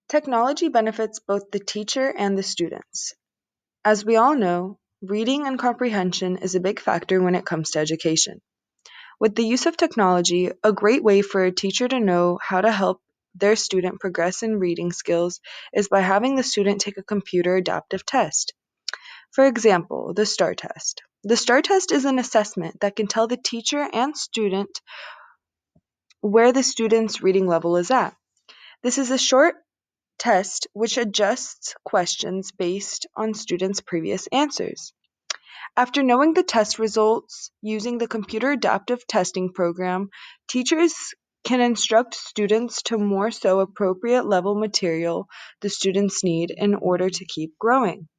Technology benefits both the teacher and the students. As we all know, reading and comprehension is a big factor when it comes to education. With the use of technology, a great way for a teacher to know how to help their student progress in reading skills is by having the student take a computer adaptive test. For example, the STAR test. The STAR test is an assessment that can tell the teacher and student where the student's reading level is at. This is a short test which adjusts questions based on students' previous answers. After knowing the test results using the computer adaptive testing program, teachers can instruct students to more so appropriate level material the students need in order to keep growing.